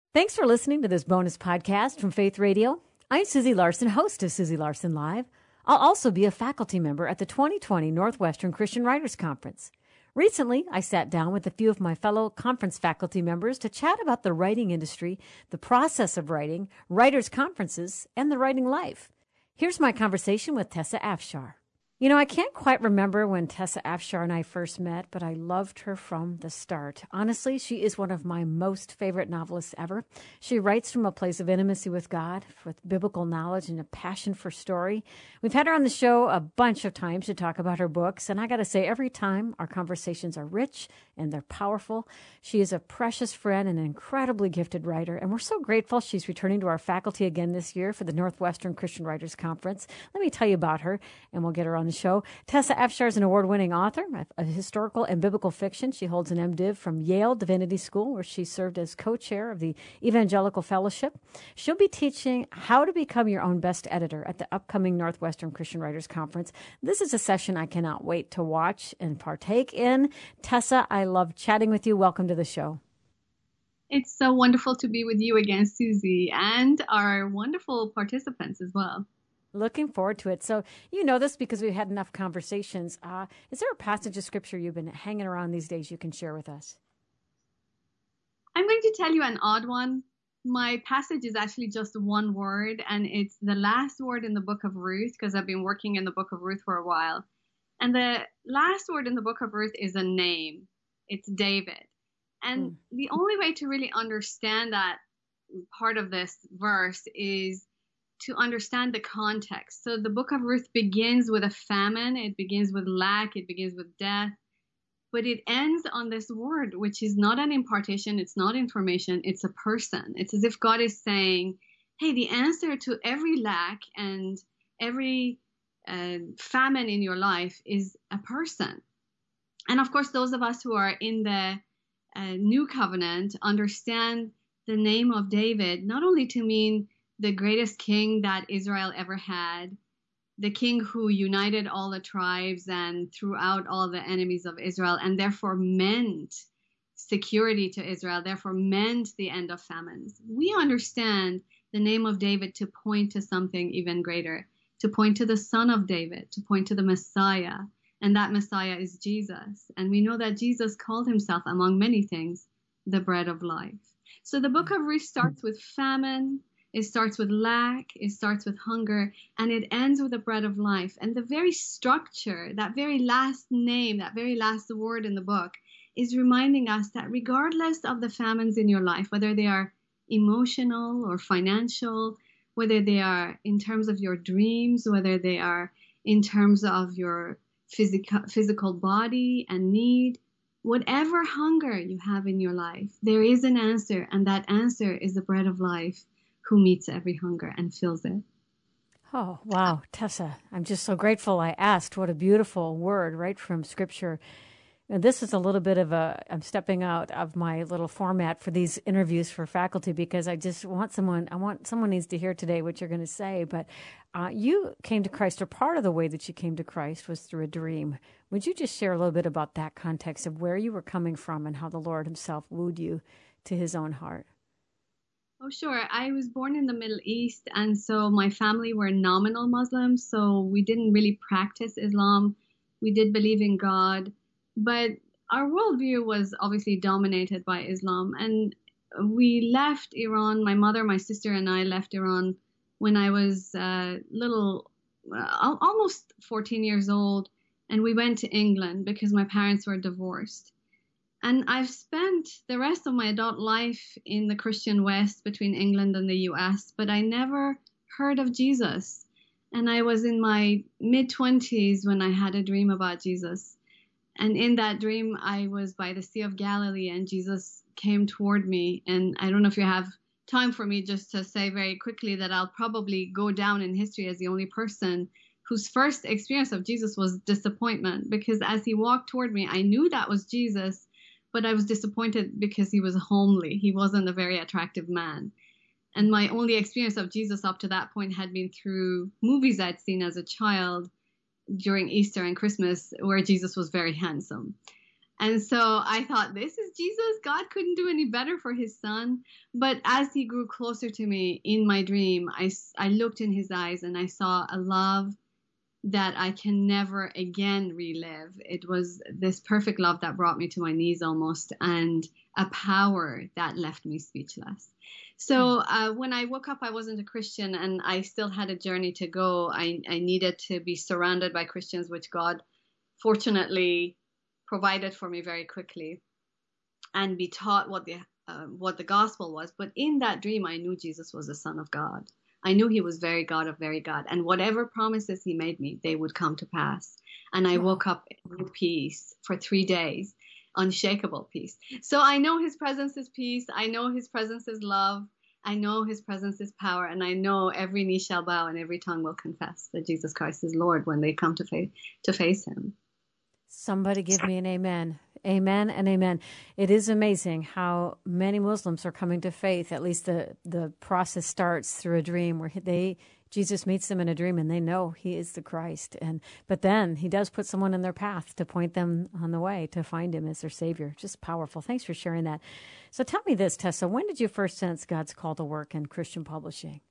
Thanks for listening to this bonus podcast from Faith Radio. I'm Susie Larson, host of Susie Larson Live. I'll also be a faculty member at the 2020 Northwestern Christian Writers Conference. Recently, I sat down with a few of my fellow conference faculty members to chat about the writing industry, the process of writing, writers' conferences, and the writing life. Here's my conversation with Tessa Afshar. You know, I can't quite remember when Tessa Afshar and I first met, but I loved her from the start. Honestly, she is one of my most favorite novelists ever. She writes from a place of intimacy with God, with biblical knowledge and a passion for story. We've had her on the show a bunch of times to talk about her books, and I got to say, every time our conversations are rich and they're powerful. She is a precious friend and an incredibly gifted writer, and we're so grateful she's returning to our faculty again this year for the Northwestern Christian Writers Conference. Let me tell you about her, and we'll get her on the show. Tessa Afshar is an award-winning author of historical and biblical fiction. She holds an MDiv from Yale Divinity School, where she served as co-chair of the Evangelical Fellowship. She'll be teaching how to become your own best editor at the upcoming Northwestern Christian Writers Conference. This is a session I cannot wait to watch and partake in. Tessa, I love chatting with you. Welcome to the show. It's so wonderful to be with you again, Susie, and our wonderful participants as well. Looking forward to it. So you know this because we've had enough conversations. Is there a passage of Scripture you've been hanging around these days you can share with us? I'm going to tell you an odd one. My passage is actually just one word, and it's the last word in the book of Ruth, because I've been working in the book of Ruth for a while. And the last word in the book of Ruth is a name. It's David. And the only way to really understand that part of this verse is to understand the context. So the book of Ruth begins with a famine. It begins with lack. It begins with death. But it ends on this word, which is not an impartation. It's not information. It's a person. It's as if God is saying, hey, the answer to every lack and every famine in your life is a person. And of course, those of us who are in the new covenant understand the name of David, not only to mean the greatest king that Israel ever had, the king who united all the tribes and threw out all the enemies of Israel, and therefore meant security to Israel, therefore meant the end of famines. We understand the name of David to point to something even greater, to point to the son of David, to point to the Messiah, and that Messiah is Jesus. And we know that Jesus called himself, among many things, the bread of life. So the book of Ruth starts with famine. It starts with lack, it starts with hunger, and it ends with the bread of life. And the very structure, that very last name, that very last word in the book is reminding us that regardless of the famines in your life, whether they are emotional or financial, whether they are in terms of your dreams, whether they are in terms of your physical body and need, whatever hunger you have in your life, there is an answer, and that answer is the bread of life, who meets every hunger and fills it. Oh, wow. Tessa, I'm just so grateful I asked. What a beautiful word right from Scripture. And this is a little bit of I'm stepping out of my little format for these interviews for faculty, because I want someone needs to hear today what you're going to say. But you came to Christ, or part of the way that you came to Christ was through a dream. Would you just share a little bit about that context of where you were coming from and how the Lord himself wooed you to his own heart? Oh, sure. I was born in the Middle East, and so my family were nominal Muslims, so we didn't really practice Islam. We did believe in God, but our worldview was obviously dominated by Islam. And we left Iran, my mother, my sister, and I left Iran when I was almost 14 years old, and we went to England because my parents were divorced. And I've spent the rest of my adult life in the Christian West between England and the US, but I never heard of Jesus. And I was in my mid-20s when I had a dream about Jesus. And in that dream, I was by the Sea of Galilee, and Jesus came toward me. And I don't know if you have time for me just to say very quickly that I'll probably go down in history as the only person whose first experience of Jesus was disappointment, because as he walked toward me, I knew that was Jesus, but I was disappointed because he was homely. He wasn't a very attractive man. And my only experience of Jesus up to that point had been through movies I'd seen as a child during Easter and Christmas, where Jesus was very handsome. And so I thought, this is Jesus. God couldn't do any better for his son. But as he grew closer to me in my dream, I looked in his eyes and I saw a love that I can never again relive. It was this perfect love that brought me to my knees almost, and a power that left me speechless. So when I woke up, I wasn't a Christian and I still had a journey to go. I needed to be surrounded by Christians, which God fortunately provided for me very quickly, and be taught what the gospel was. But in that dream, I knew Jesus was the Son of God. I knew he was very God of very God. And whatever promises he made me, they would come to pass. And I woke up with peace for 3 days, unshakable peace. So I know his presence is peace. I know his presence is love. I know his presence is power. And I know every knee shall bow and every tongue will confess that Jesus Christ is Lord when they come to face him. Somebody give me an amen. Amen and amen. It is amazing how many Muslims are coming to faith. At least the process starts through a dream where Jesus meets them in a dream and they know he is the Christ. But then he does put someone in their path to point them on the way to find him as their Savior. Just powerful. Thanks for sharing that. So tell me this, Tessa, when did you first sense God's call to work in Christian publishing?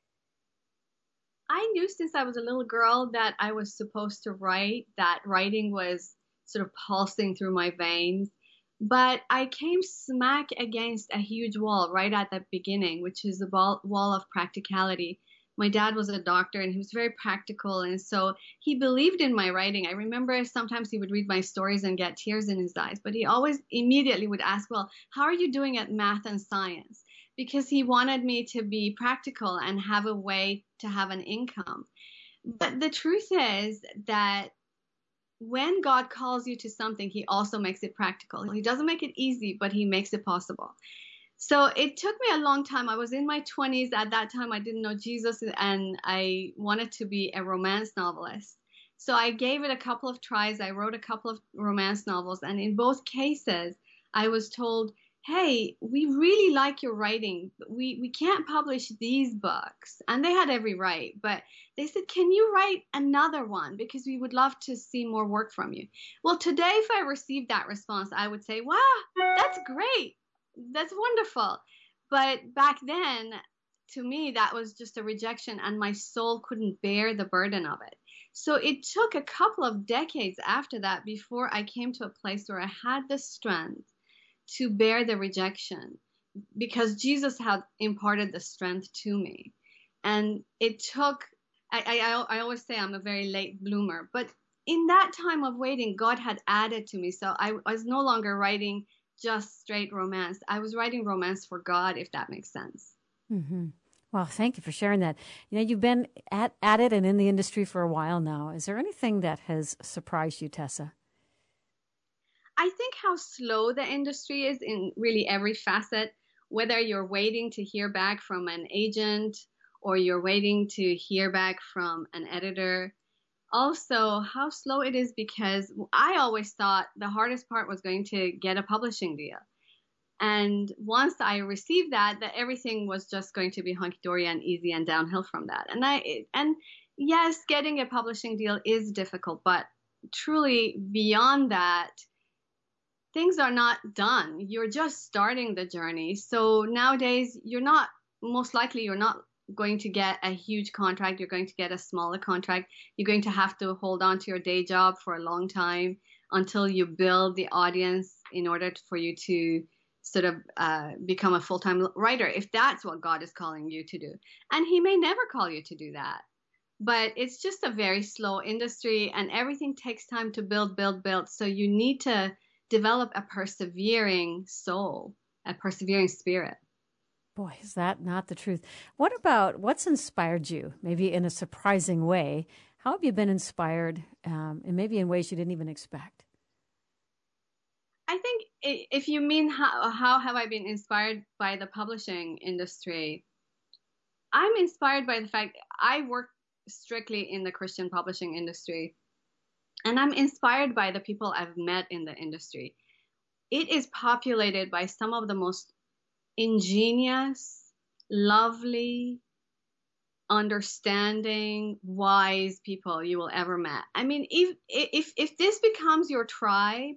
I knew since I was a little girl that I was supposed to write, that writing was sort of pulsing through my veins. But I came smack against a huge wall right at the beginning, which is the wall of practicality. My dad was a doctor and he was very practical. And so he believed in my writing. I remember sometimes he would read my stories and get tears in his eyes, but he always immediately would ask, well, how are you doing at math and science? Because he wanted me to be practical and have a way to have an income. But the truth is that when God calls you to something, he also makes it practical. He doesn't make it easy, but he makes it possible. So it took me a long time. I was in my 20s. At that time, I didn't know Jesus, and I wanted to be a romance novelist. So I gave it a couple of tries. I wrote a couple of romance novels, and in both cases, I was told, hey, we really like your writing, but we can't publish these books. And they had every right, but they said, can you write another one? Because we would love to see more work from you. Well, today, if I received that response, I would say, wow, that's great. That's wonderful. But back then, to me, that was just a rejection, and my soul couldn't bear the burden of it. So it took a couple of decades after that before I came to a place where I had the strength to bear the rejection, because Jesus had imparted the strength to me. And it took, I always say I'm a very late bloomer, but in that time of waiting, God had added to me. So I was no longer writing just straight romance. I was writing romance for God, if that makes sense. Mm-hmm. Well, thank you for sharing that. You've been at it and in the industry for a while now. Is there anything that has surprised you, Tessa? I think how slow the industry is in really every facet, whether you're waiting to hear back from an agent or you're waiting to hear back from an editor. Also, how slow it is, because I always thought the hardest part was going to get a publishing deal. And once I received that everything was just going to be hunky-dory and easy and downhill from that. And yes, getting a publishing deal is difficult, but truly beyond that, things are not done. You're just starting the journey. So nowadays, most likely you're not going to get a huge contract. You're going to get a smaller contract. You're going to have to hold on to your day job for a long time until you build the audience in order for you to sort of become a full-time writer, if that's what God is calling you to do. And he may never call you to do that. But it's just a very slow industry, and everything takes time to build. So you need to develop a persevering soul, a persevering spirit. Boy, is that not the truth. What about what's inspired you, maybe in a surprising way? How have you been inspired, and maybe in ways you didn't even expect? I think if you mean how have I been inspired by the publishing industry, I'm inspired by the fact I work strictly in the Christian publishing industry. And I'm inspired by the people I've met in the industry. It is populated by some of the most ingenious, lovely, understanding, wise people you will ever met. I mean, if this becomes your tribe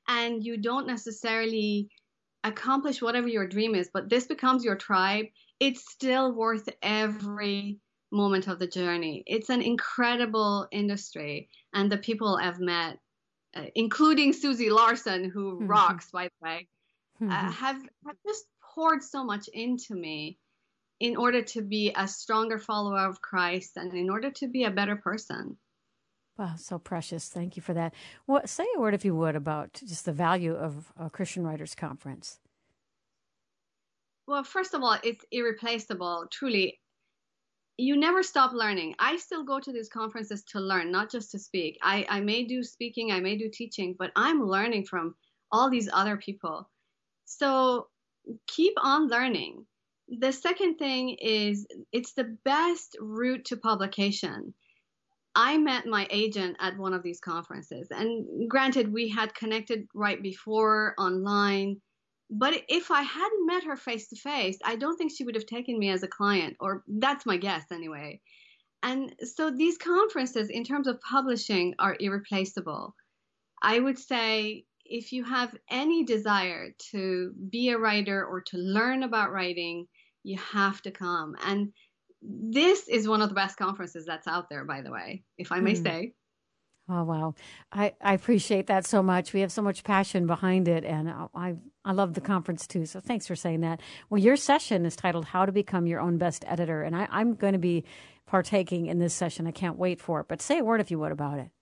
and you don't necessarily accomplish whatever your dream is, but this becomes your tribe, it's still worth every moment of the journey. It's an incredible industry, and the people I've met, including Susie Larson, who rocks, by the way, have just poured so much into me in order to be a stronger follower of Christ and in order to be a better person. Wow, so precious. Thank you for that. Well, say a word, if you would, about just the value of a Christian Writers Conference. Well, first of all, it's irreplaceable, truly. You never stop learning. I still go to these conferences to learn, not just to speak. I may do speaking, I may do teaching, but I'm learning from all these other people. So keep on learning. The second thing is it's the best route to publication. I met my agent at one of these conferences, and granted, we had connected right before online, but if I hadn't met her face to face, I don't think she would have taken me as a client, or that's my guess anyway. And so these conferences, in terms of publishing, are irreplaceable. I would say if you have any desire to be a writer or to learn about writing, you have to come. And this is one of the best conferences that's out there, by the way, if I may say. Oh, wow. I appreciate that so much. We have so much passion behind it, and I love the conference too, so thanks for saying that. Well, your session is titled How to Become Your Own Best Editor, and I'm going to be partaking in this session. I can't wait for it, but say a word, if you would, about it.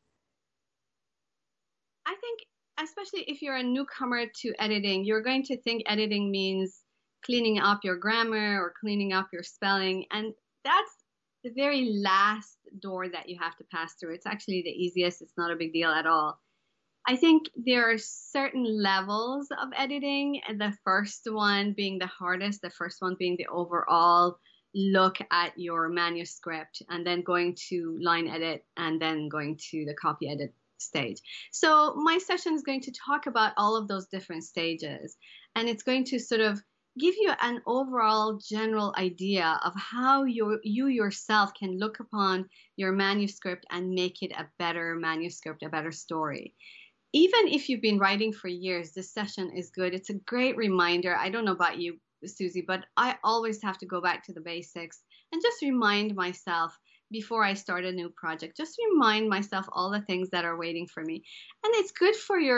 I think, especially if you're a newcomer to editing, you're going to think editing means cleaning up your grammar or cleaning up your spelling, and that's the very last door that you have to pass through. It's actually the easiest. It's not a big deal at all. I think there are certain levels of editing, and the first one being the hardest, the first one being the overall look at your manuscript, and then going to line edit, and then going to the copy edit stage. So my session is going to talk about all of those different stages, and it's going to sort of give you an overall general idea of how you yourself can look upon your manuscript and make it a better manuscript, a better story. Even if you've been writing for years, this session is good. It's a great reminder. I don't know about you, Susie, but I always have to go back to the basics and just remind myself before I start a new project. Just remind myself all the things that are waiting for me. And it's good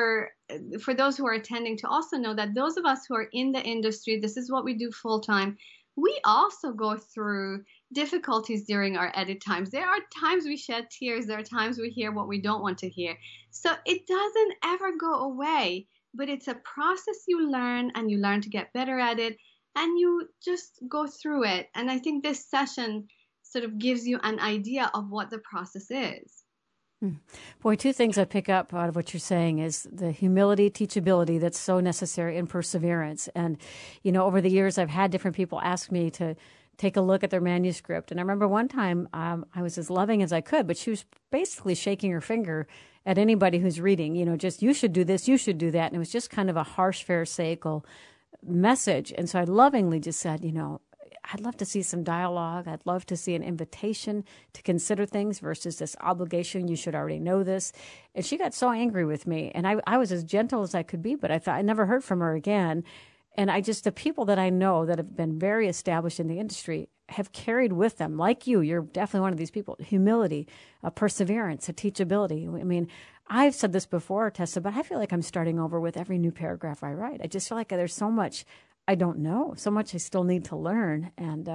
for those who are attending to also know that those of us who are in the industry, this is what we do full time, we also go through difficulties during our edit times. There are times we shed tears. There are times we hear what we don't want to hear. So it doesn't ever go away, but it's a process you learn, and you learn to get better at it, and you just go through it. And I think this session sort of gives you an idea of what the process is. Boy, two things I pick up out of what you're saying is the humility, teachability that's so necessary, and perseverance. And, you know, over the years, I've had different people ask me to take a look at their manuscript. And I remember one time I was as loving as I could, but she was basically shaking her finger at anybody who's reading, you know, just, you should do this, you should do that. And it was just kind of a harsh, pharisaical message. And so I lovingly just said, you know, I'd love to see some dialogue. I'd love to see an invitation to consider things versus this obligation. You should already know this. And she got so angry with me. And I was as gentle as I could be, but I thought I never heard from her again. And the people that I know that have been very established in the industry have carried with them, like you're definitely one of these people, humility, a perseverance, a teachability. I mean, I've said this before, Tessa, but I feel like I'm starting over with every new paragraph I write. I just feel like there's so much I don't know, so much I still need to learn.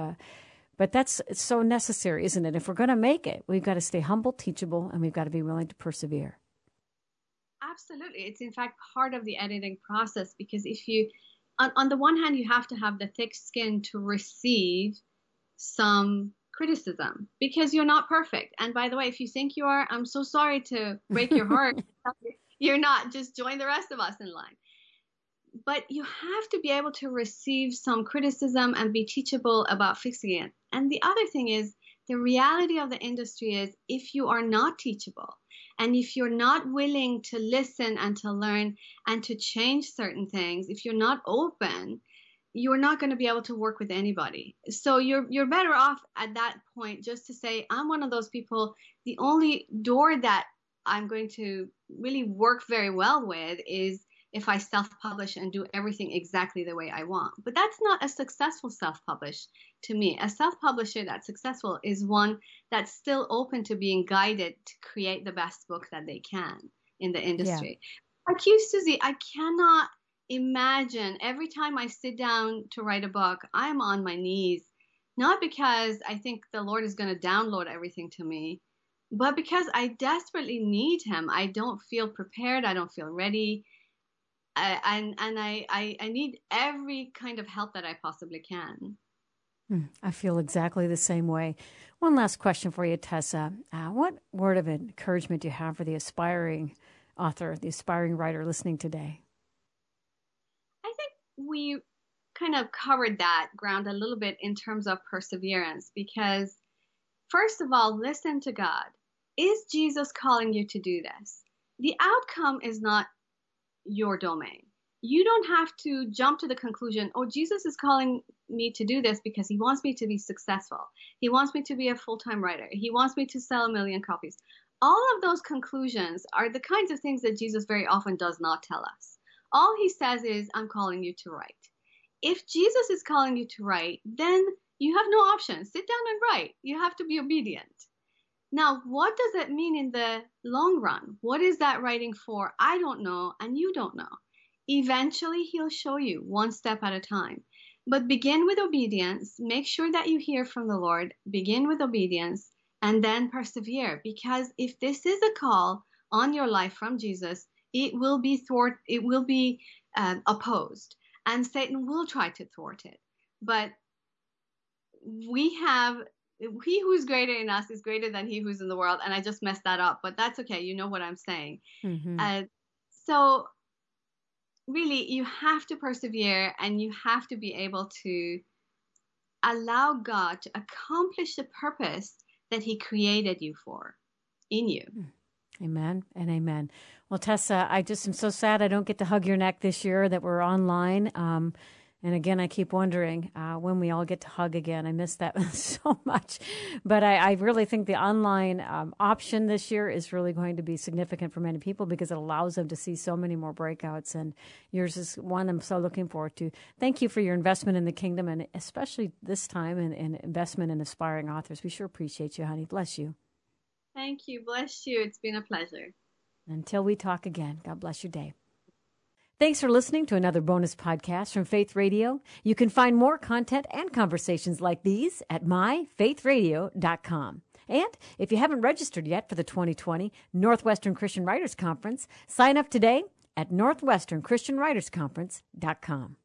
But it's so necessary, isn't it? If we're going to make it, we've got to stay humble, teachable, and we've got to be willing to persevere. Absolutely. It's in fact part of the editing process, because if you, on the one hand, you have to have the thick skin to receive some criticism, because you're not perfect. And by the way, if you think you are, I'm so sorry to break your heart. You're not. Just join the rest of us in line. But you have to be able to receive some criticism and be teachable about fixing it. And the other thing is, the reality of the industry is, if you are not teachable, and if you're not willing to listen and to learn and to change certain things, if you're not open, you're not going to be able to work with anybody. So you're better off at that point just to say, I'm one of those people, the only door that I'm going to really work very well with is if I self-publish and do everything exactly the way I want. But that's not a successful self-publish to me. A self-publisher that's successful is one that's still open to being guided to create the best book that they can in the industry. Yeah. Like you, Susie, I cannot imagine every time I sit down to write a book, I'm on my knees, not because I think the Lord is going to download everything to me, but because I desperately need him. I don't feel prepared. I don't feel ready. I need every kind of help that I possibly can. I feel exactly the same way. One last question for you, Tessa. What word of encouragement do you have for the aspiring author, the aspiring writer listening today? I think we kind of covered that ground a little bit in terms of perseverance, because first of all, listen to God. Is Jesus calling you to do this? The outcome is not your domain. You don't have to jump to the conclusion, oh, Jesus is calling me to do this because he wants me to be successful. He wants me to be a full-time writer. He wants me to sell 1 million copies. All of those conclusions are the kinds of things that Jesus very often does not tell us. All he says is, I'm calling you to write. If Jesus is calling you to write, then you have no option. Sit down and write. You have to be obedient. Now, what does that mean in the long run? What is that writing for? I don't know, and you don't know. Eventually, he'll show you one step at a time. But begin with obedience. Make sure that you hear from the Lord. Begin with obedience, and then persevere. Because if this is a call on your life from Jesus, it will be opposed, and Satan will try to thwart it. But he who's greater in us is greater than he who's in the world. And I just messed that up, but that's okay. You know what I'm saying. Mm-hmm. So really, you have to persevere, and you have to be able to allow God to accomplish the purpose that he created you for in you. Amen and amen. Well, Tessa, I just am so sad I don't get to hug your neck this year, that we're online. And again, I keep wondering when we all get to hug again. I miss that so much. But I really think the online option this year is really going to be significant for many people, because it allows them to see so many more breakouts. And yours is one I'm so looking forward to. Thank you for your investment in the kingdom, and especially this time in investment in aspiring authors. We sure appreciate you, honey. Bless you. Thank you. Bless you. It's been a pleasure. Until we talk again, God bless your day. Thanks for listening to another bonus podcast from Faith Radio. You can find more content and conversations like these at myfaithradio.com. And if you haven't registered yet for the 2020 Northwestern Christian Writers Conference, sign up today at northwesternchristianwritersconference.com.